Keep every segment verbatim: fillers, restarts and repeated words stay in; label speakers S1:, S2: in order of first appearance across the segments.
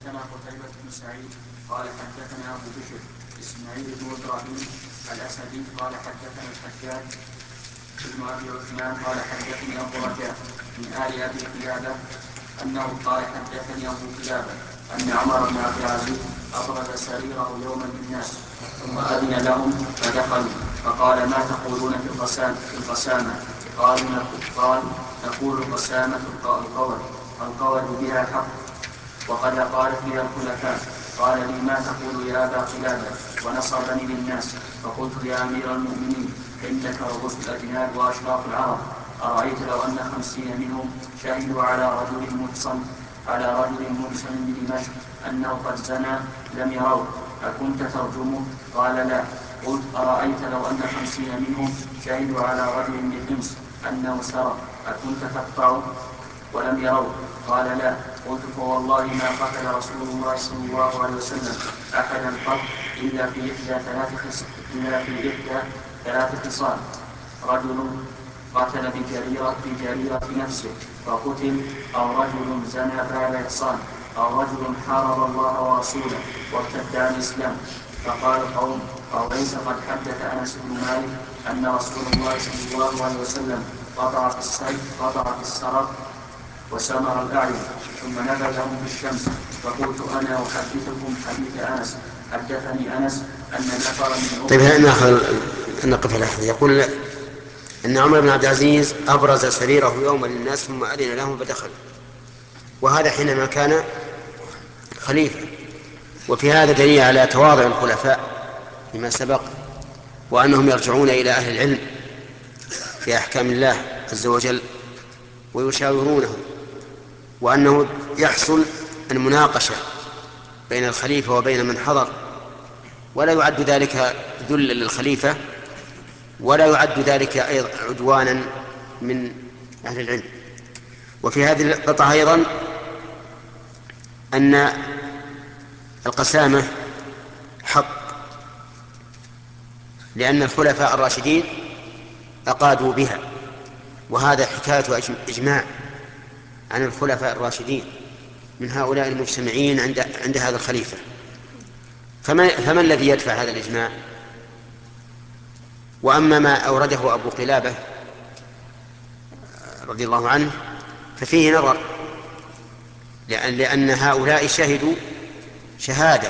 S1: حدثنا قتيبة بن سعيد قال حدثنا أبو بكر إسماعيل بن إبراهيم الأسدي قال حدثنا الحجاج ابن أبي عثمان قال حدثني أبو رجاء من آل أبي قلابة أنه قال حدثني أبو قلابة أن عمر بن عبد العزيز أبرز سريره يوما للناس ثم أذن لهم فدخلوا فقال ما تقولون في القسامة في القسامة قالوا قال نقول القسامة القول القول بها حق وقد قالت بها الخلفاء. قال لي ما تقول يا أبا قلابة ونصبني للناس فقلت يا أمير المؤمنين إنك رؤوس الأجناد وأشراف العرب أرأيت لو أن خمسين منهم شهدوا على رجل مرسل على رجل مرسل بدمشق أنه قد زنى لم يروه أكنت ترجمه؟ قال لا. قلت أرأيت لو أن خمسين منهم شهدوا على رجل بحمص أنه سرق أكنت تقطعه ولم يروه؟ قال لا. قلت فوالله ما قتل رسول الله صلى الله عليه وسلم أحدا قط إلا في إحدى ثلاث خصال إلا في إحدى ثلاث خصال رجل قتل بجريرة بجريرة نفسه فقتل أو رجل زنى بعد إحصان أو رجل حارب الله ورسوله وارتد عن الإسلام. فقال قوم أوليس قد حدث أنس بن مالك أن رسول الله صلى الله عليه وسلم قطع في السيف قطع في السرق وسمر الأعين ثم نبذهم في الشمس. فقلت أنا أحدثكم حديث أنس حدثني أنس أن نفر من
S2: طيب هنا ناخذ نقف على يقول أن عمر بن عبد العزيز أبرز سريره يوما للناس ثم أذن لهم فدخلوا، وهذا حينما كان خليفة. وفي هذا دليل على تواضع الخلفاء بما سبق، وأنهم يرجعون إلى أهل العلم في أحكام الله عز وجل ويشاورونه، وأنه يحصل المناقشة بين الخليفة وبين من حضر، ولا يعد ذلك ذلا للخليفة ولا يعد ذلك أيضا عدوانا من أهل العلم. وفي هذه القطعة أيضا أن القسامة حق، لأن الخلفاء الراشدين أقادوا بها، وهذا حكاية إجماع عن الخلفاء الراشدين من هؤلاء المجتمعين عند عند هذا الخليفة. فما, فما الذي يدفع هذا الإجماع؟ وأما ما أورده أبو قلابة رضي الله عنه ففيه نظر، لأن, لأن هؤلاء شهدوا شهادة،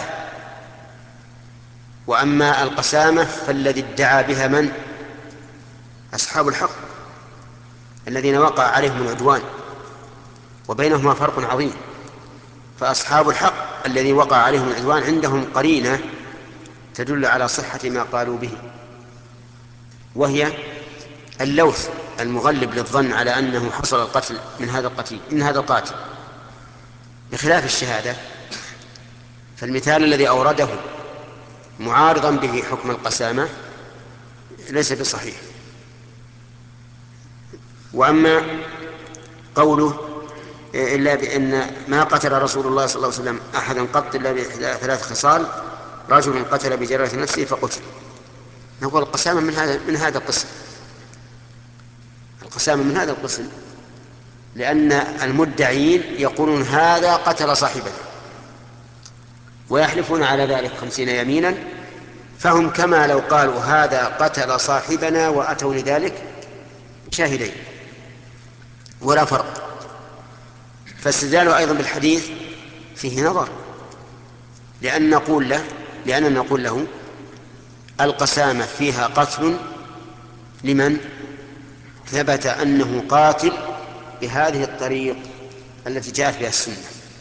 S2: وأما القسامة فالذي ادعى بها من؟ أصحاب الحق الذين وقع عليهم العدوان، وبينهما فرق عظيم. فأصحاب الحق الذي وقع عليهم العدوان عندهم قرينة تدل على صحة ما قالوا به، وهي اللوث المغلب للظن على أنه حصل القتل من هذا القتيل من هذا القاتل، بخلاف الشهادة. فالمثال الذي أورده معارضا به حكم القسامة ليس بصحيح. وأما قوله إلا بأن ما قتل رسول الله صلى الله عليه وسلم أحدا قط إلا بثلاث خصال رجل قتل بجريرة نفسه فقتل، نقول القسامة من هذا من هذا القسم القسامة من هذا القسم لأن المدعين يقولون هذا قتل صاحبه ويحلفون على ذلك خمسين يمينا، فهم كما لو قالوا هذا قتل صاحبنا وأتوا لذلك شاهدين ولا فرق. فاستدلالوا أيضا بالحديث فيه نظر، لأن نقول له لأننا نقول له القسامة فيها قتل لمن ثبت أنه قاتل بهذه الطريق التي جاءت بها السنة.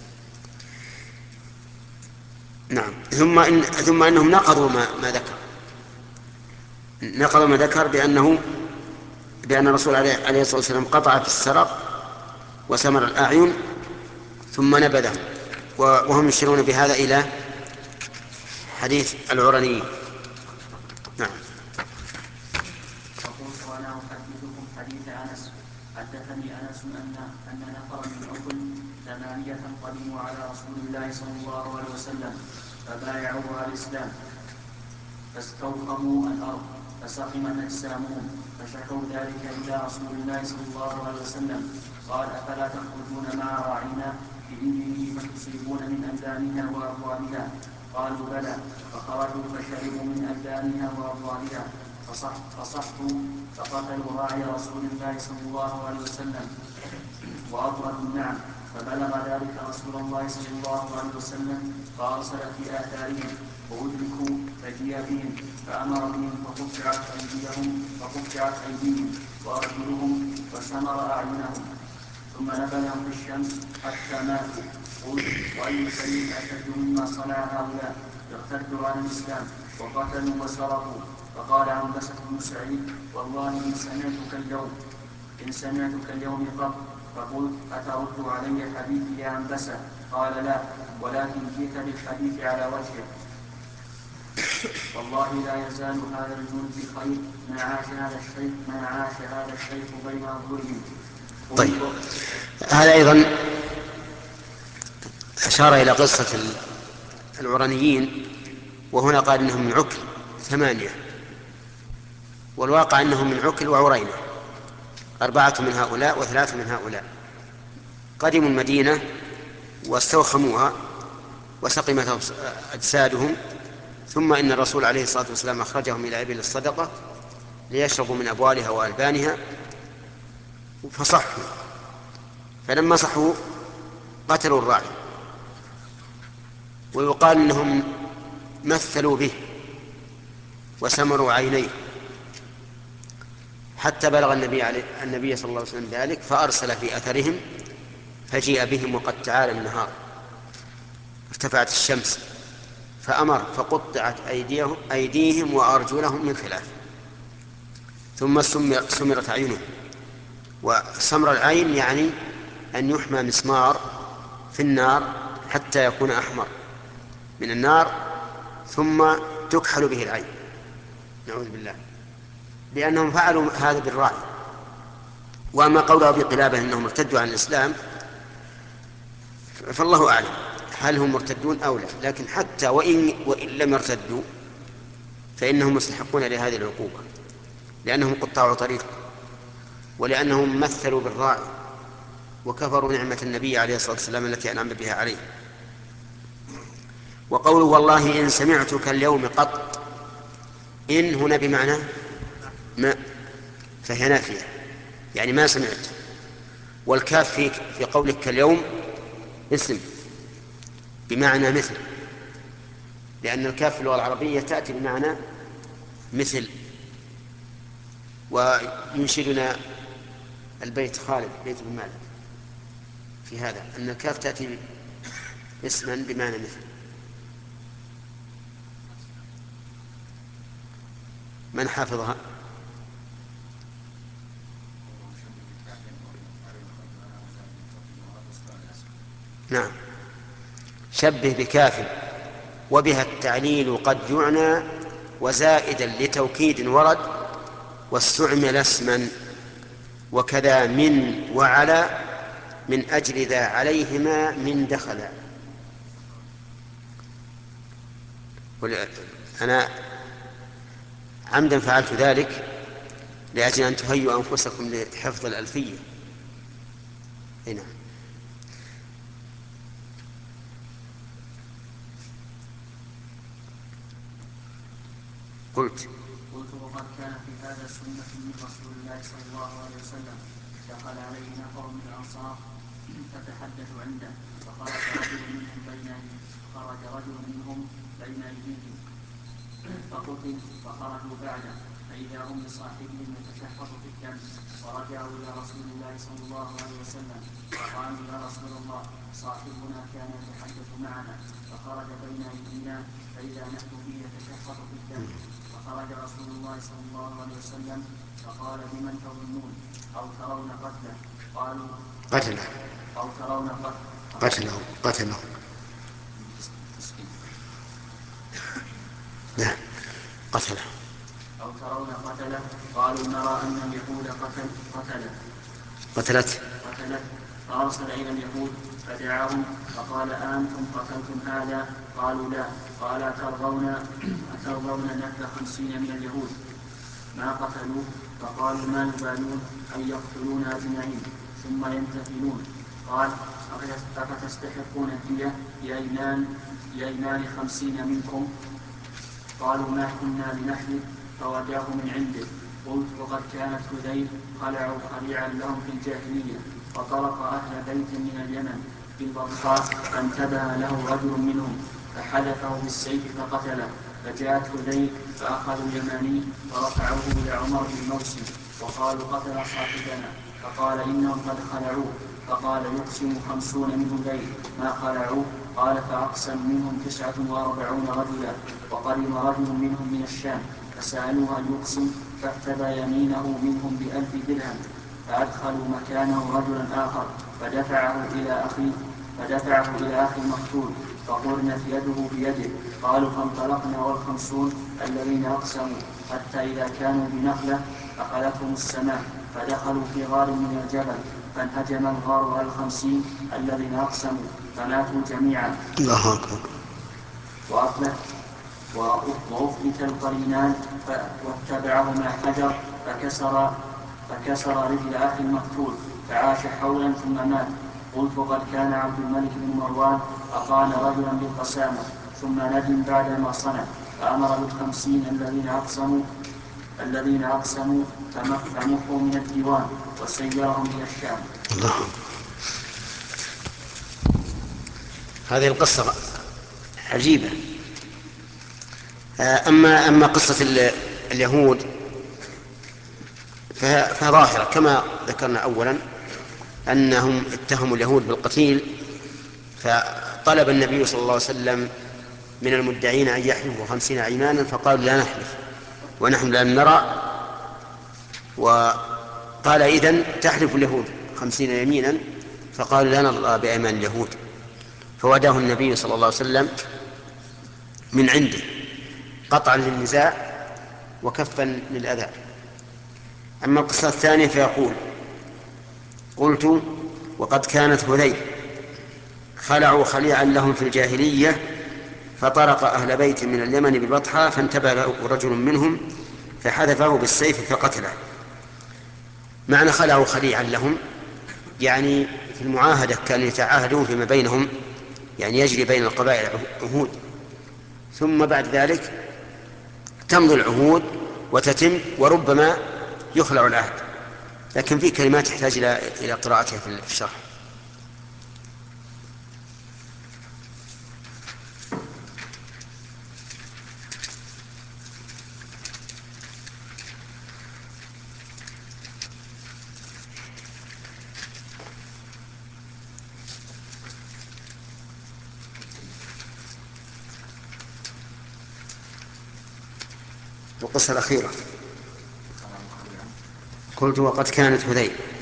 S2: نعم. ثم إن ثم أنهم نقضوا ما, ما ذكر نقضوا ما ذكر بأنه بأن الرسول عليه الصلاة والسلام قطع في السرق وسمر الأعين ثم نبذه، وهم يشيرون بهذا إلى حديث العرني. نعم.
S1: فقلت وانا احدثكم حديث انس حدثني انس ان ان نفرا من عقل ثمانيه قدموا على رسول الله صلى الله عليه وسلم فبايعوه على الاسلام فاستوخموا الارض فسقمت اجسامهم فشكوا ذلك الى رسول الله صلى الله عليه وسلم قال افلا تخرجون مع راعينا بإذنه فتصيبون من أبدانها وأبوابها؟ قالوا بلى. فخرجوا فشربوا من أبدانها وأبوابها فصح فصحوا فقتلوا راعي رسول الله صلى الله عليه وسلم وأبردوا النعم. فبلغ ذلك رسول الله صلى الله عليه وسلم فأرسل في آثارهم وأدركوا فجيء بهم فأمر بهم فقطعت أيديهم فقطعت أيديهم وأرجلهم وسمر أعينهم ثم نبذهم في الشمس حتى ماتوا. قلت وأي شيء أشد مما صنع هؤلاء؟ ارتدوا عن الإسلام وقتلوا وسرقوا. فقال عنبسة بن سعيد والله إن سمعتك اليوم إن سمعتك اليوم قط. فقلت أترد علي حديثي يا عنبسة؟ قال لا، ولكن جئت بالحديث على وجهه. والله لا يزال هذا الجند بخير ما عاش هذا الشيخ ما عاش هذا الشيخ بين أظهرهم.
S2: طيب، هذا أيضا أشار إلى قصة العرنيين، وهنا قال إنهم من عكل ثمانية، والواقع أنهم من عكل وعرينة، أربعة من هؤلاء وثلاثة من هؤلاء. قدموا المدينة واستوخموها وسقمت أجسادهم، ثم إن الرسول عليه الصلاة والسلام أخرجهم إلى إبل الصدقة ليشربوا من أبوالها وألبانها فصحوا. فلما صحوا قتلوا الراعي، ويقال إنهم مثلوا به وسمروا عينيه حتى بلغ النبي, عليه النبي صلى الله عليه وسلم ذلك فأرسل في أثرهم فجيء بهم وقد تعالى النهار ارتفعت الشمس فأمر فقطعت أيديهم, أيديهم وأرجلهم من خلاف ثم سمرت عينهم. وسمر العين يعني أن يحمى مسمار في النار حتى يكون أحمر من النار ثم تكحل به العين، نعوذ بالله، لأنهم فعلوا هذا بالراعي. وأما قول أبي قلابة أنهم ارتدوا عن الإسلام فالله أعلم هل هم مرتدون أو لا، لكن حتى وإن, وإن لم يرتدوا فإنهم مستحقون لهذه العقوبة، لأنهم قطاع طريق، ولأنهم مثلوا بالراعي وكفروا نعمة النبي عليه الصلاة والسلام التي أنعم بها عليه. وقوله والله إن سمعتك اليوم قط، إن هنا بمعنى ما، فهي نافية يعني ما سمعت. والكاف في, في قولك اليوم اسم بمعنى مثل، لأن الكاف في اللغة العربية تأتي بمعنى مثل. وينشدنا البيت خالد بيت بن مالك في هذا أن الكاف تأتي اسما بمعنى مثل. من حافظها؟ نعم، شبه بكاف وبها التعليل قد يعنى وزائدا لتوكيد ورد واستعمل اسما وكذا من وعلى من أجل ذا عليهما من دخل. أنا عمدا فعلت ذلك لأجل أن تهيئوا أنفسكم لحفظ الألفية. هنا قلت
S1: قلت وقد كان في هذا سنة من رسول الله صلى الله عليه وسلم. دخل عليه نفر من الأنصار فتحدثوا عنده فخرج رجل منهم بين خرج رجل منهم بين أيديهم فقتل فخرجوا بعده فإذا هم بصاحبهم يتشحط في الدم ورجعوا إلى رسول الله صلى الله عليه وسلم فقالوا يا رسول الله صاحبنا كان يتحدث معنا فخرج بين أيدينا فإذا نحن فيه يتشحط في الدم. فخرج رسول الله صلى الله عليه وسلم فقال بمن تظنون أو ترون قتله؟ قالوا
S2: قتله
S1: أو ترون
S2: قتله قتله نعم قتله
S1: أو ترون قتله؟ قالوا نرى أن اليهود قتل قتله
S2: قتلت
S1: قتله فأرسل إلى اليهود فدعاهم فقال أنتم قتلتم هذا؟ قالوا لا. قال أترضون أترضون نفل خمسين من اليهود ما قتلوه؟ فقالوا ما يبالون أن يقتلون أجمعين ثم يمتثلون. قال أفتستحقون الدية يينان يينان خمسين منكم؟ قالوا ما كنا لنحلف فوداه من عنده. قلت وقد كانت هذيل خلعوا خليعا لهم في الجاهلية فطرق أهل بيت من اليمن بالبطحاء فانتبه له رجل منهم فحدثه بالسيف فقتله. فجاءت هذيل فأخذوا اليماني ورفعوه إلى عمر بن موسم وقالوا قتل صاحبنا، فقال إنهم قد خلعوه. فقال يقسم خمسون من هذيل ما خلعوه؟ قال فأقسم منهم تسعة وأربعون رجلا. وقدم رجل منهم من الشام فسألوه أن يقسم فاحتبى يمينه منهم بألف درهم فأدخلوا مكانه رجلا آخر فدفعه إلى أخيه فدفعه إلى أخي المقتول فقرنت يده بيده. قالوا فانطلقنا والخمسون الذين أقسموا حتى إذا كانوا بنخلة أخذتهم السماء فدخلوا في غار من الجبل فانهجم الغار على الخمسين الذين أقسموا فماتوا جميعا.
S2: الله أكبر.
S1: وأفلت وأفلت القرينان واتبعهما حجر فكسر فكسر رجل أخي المقتول فعاش حولا ثم مات. قلت وقد كان عبد الملك بن مروان أطعن رجلا بالقسامة ثم ندم بعد ما صنع فأمر بالخمسين الذين أقسموا الذين أقسموا فمحوا من الديوان وسيرهم إلى الشام.
S2: الله. هذه القصة عجيبة. أما أما قصة اليهود فظاهرة كما ذكرنا أولا أنهم اتهموا اليهود بالقتيل، فطلب النبي صلى الله عليه وسلم من المدعين أن يحلفوا خمسين أيمانا فقالوا لا نحلف ونحن لا نرى. وقال إذن تحلف اليهود خمسين يمينا فقالوا لا نرضى بأيمان اليهود، فوداه النبي صلى الله عليه وسلم من عنده قطعا للنزاع وكفا للأذى. أما القصة الثانية فيقول قلت وقد كانت هذيل خلعوا خليعا لهم في الجاهلية فطرق أهل بيت من اليمن ببطحة فانتبه له رجل منهم فحذفه بالسيف فقتله. معنى خلعوا خليعا لهم يعني في المعاهدة كانوا يتعاهدون فيما بينهم، يعني يجري بين القبائل عهود ثم بعد ذلك تمضي العهود وتتم وربما يخلع العهد. لكن في كلمات تحتاج إلى إلى قراءتها في الشرح. القصة الأخيرة قلت وقد كانت هذيل